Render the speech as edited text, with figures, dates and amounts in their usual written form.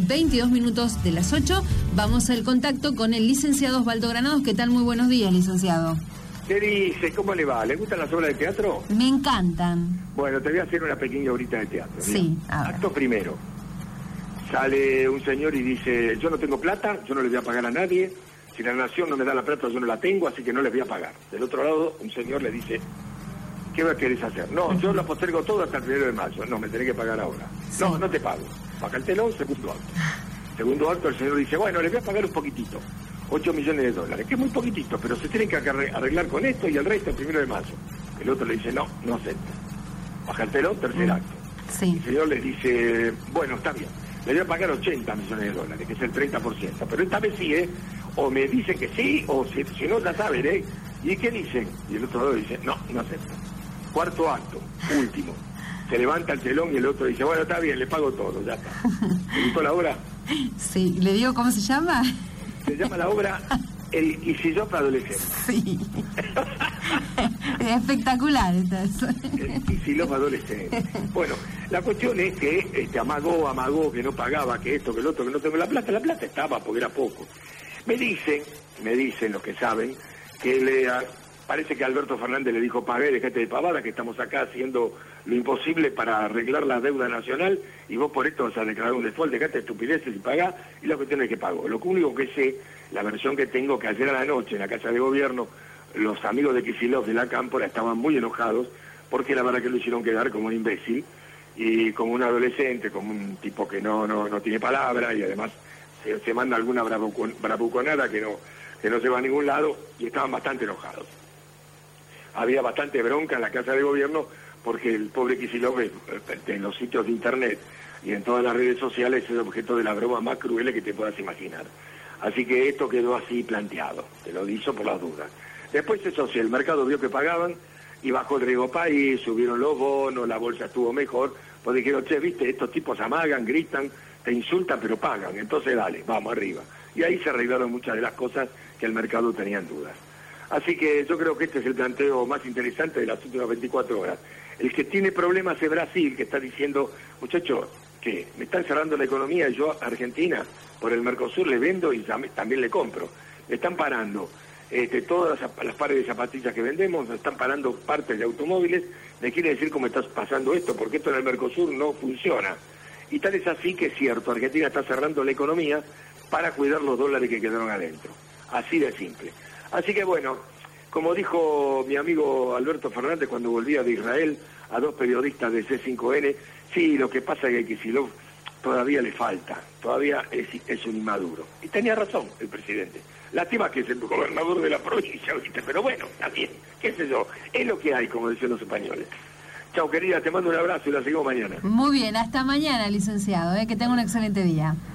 22 minutos de las 8. Vamos al contacto con el licenciado Osvaldo Granados. ¿Qué tal? Muy buenos días, licenciado. ¿Qué dice? ¿Cómo le va? ¿Le gustan las obras de teatro? Me encantan. Bueno, te voy a hacer una pequeña obrita de teatro. Sí, a ver. Acto primero. Sale un señor y dice, yo no tengo plata, yo no le voy a pagar a nadie. Si la nación no me da la plata, yo no la tengo, así que no les voy a pagar. Del otro lado, un señor le dice, ¿qué querés hacer? No, yo lo postergo todo hasta el 1 de mayo. No, me tenés que pagar ahora. Sí. No, no te pago. Baja el telón, segundo acto. Segundo acto, el señor dice, bueno, les voy a pagar un poquitito. 8 millones de dólares, que es muy poquitito, pero se tienen que arreglar con esto y el resto el 1 de mayo. El otro le dice, no acepta. Baja el telón, tercer acto. Sí. El señor le dice, bueno, está bien, le voy a pagar 80 millones de dólares, que es el 30%, pero esta vez sí, o me dicen que sí, o si no, ya saben, ¿Y qué dicen? Y el otro lado dice, no acepta. Cuarto acto, último. Se levanta el telón y el otro dice, bueno, está bien, le pago todo, ya está. ¿Le gustó la obra? Sí, ¿le digo cómo se llama? Se llama la obra El Kicillof adolescente. Sí. Es espectacular, entonces. El Kicillof adolescente. Bueno, la cuestión es que amagó, que no pagaba, que esto, que el otro, que no tengo la plata estaba porque era poco. Me dicen los que saben, que parece que Alberto Fernández le dijo, pagué, dejate de pavada, que estamos acá haciendo lo imposible para arreglar la deuda nacional, y vos por esto vas a declarar un default, dejate de estupideces y pagá, y la cuestión es que pago. Lo único que sé, la versión que tengo, que ayer a la noche en la Casa de Gobierno, los amigos de Kicillof de la Cámpora estaban muy enojados, porque la verdad que lo hicieron quedar como un imbécil, y como un adolescente, como un tipo que no tiene palabra, y además se manda alguna bravuconada que no se va a ningún lado, y estaban bastante enojados. Había bastante bronca en la Casa de Gobierno porque el pobre Kicillof en los sitios de internet y en todas las redes sociales es objeto de las bromas más crueles que te puedas imaginar. Así que esto quedó así planteado, te lo dicho por las dudas. Después eso sí, el mercado vio que pagaban y bajó el riesgo país, subieron los bonos, la bolsa estuvo mejor, pues dijeron, che, viste, estos tipos amagan, gritan, te insultan pero pagan, entonces dale, vamos arriba. Y ahí se arreglaron muchas de las cosas que el mercado tenía en dudas. Así que yo creo que este es el planteo más interesante de las últimas 24 horas. El que tiene problemas es Brasil, que está diciendo, muchachos, que me están cerrando la economía y yo a Argentina, por el Mercosur le vendo y también le compro. Me están parando todas las pares de zapatillas que vendemos, me están parando partes de automóviles. Me quiere decir cómo está pasando esto, porque esto en el Mercosur no funciona. Y tal es así que es cierto, Argentina está cerrando la economía para cuidar los dólares que quedaron adentro. Así de simple. Así que bueno, como dijo mi amigo Alberto Fernández cuando volvía de Israel a 2 periodistas de C5N, sí, lo que pasa es que Kicillof todavía le falta, todavía es un inmaduro. Y tenía razón el presidente. Lástima que es el gobernador de la provincia, ¿viste? Pero bueno, también, qué sé yo, es lo que hay, como decían los españoles. Chao, querida, te mando un abrazo y la seguimos mañana. Muy bien, hasta mañana, licenciado, que tenga un excelente día.